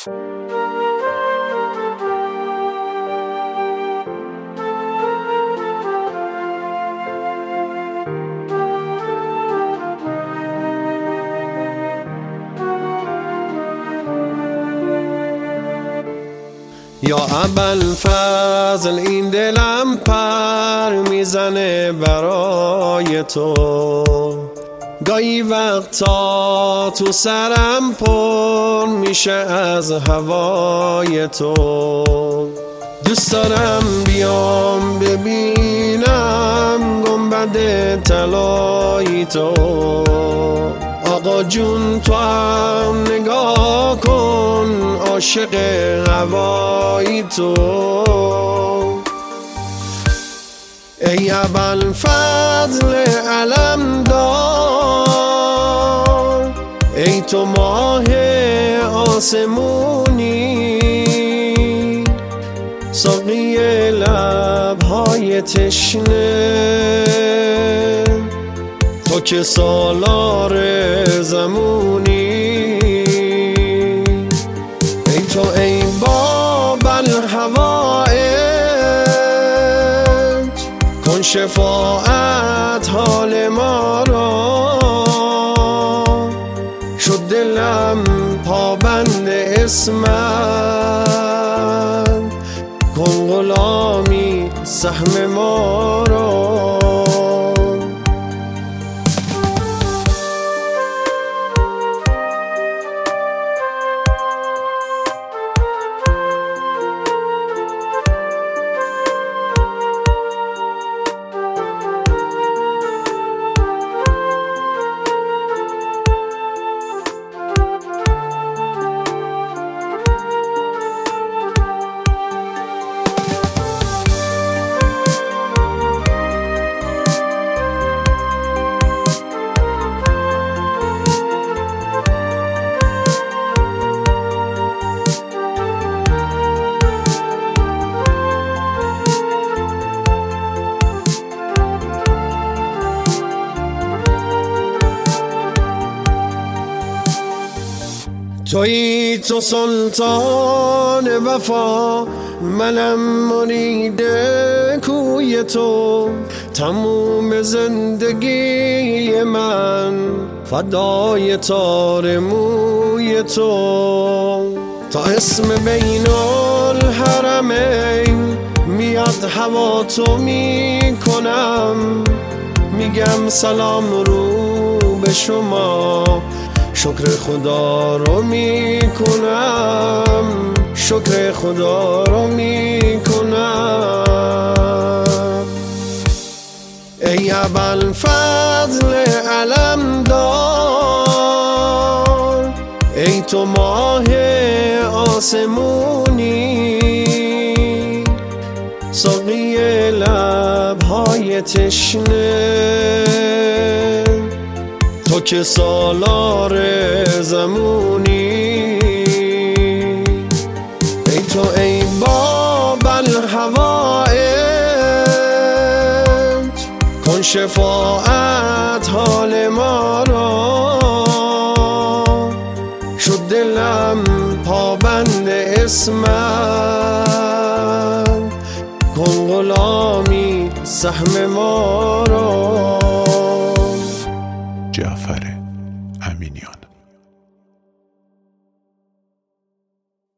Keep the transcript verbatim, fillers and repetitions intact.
یا ابوالفضل این دلم پر میزنه برای تو، گاهی وقتا تو سرم پر میشه از هوای تو. دوست دارم بیام ببینم گنبد طلایی تو. آقا جون تو هم نگاه کن عاشق هوای تو. ای ابوالفضل علمدار، ای تو ماه آسمونی، ساقی لبهای تشنه، تو که سالار زمونی. ای تو ای باب الحوائج، کن شفاعت حال ما را. شد دلم پابند اسمت، کن غلامی سهم ما را. تویی تو سلطان وفا، منم مرید کوی تو. تموم زندگی من فدای تار موی تو. تا اسم بین الحرمین میاد هوا تو میکنم، میگم سلام رو به شما، شکر خدا رو میکنم، شکر خدا رو میکنم. ای ابوالفضل علمدار، ای تو ماه آسمونی، ساقی لبهای تشنه، تو که سالار زمونی. ای تو ای باب الحوائج، کن شفاعت حال ما را. شد دلم پابند اسمت، کن غلامی سهم ما را.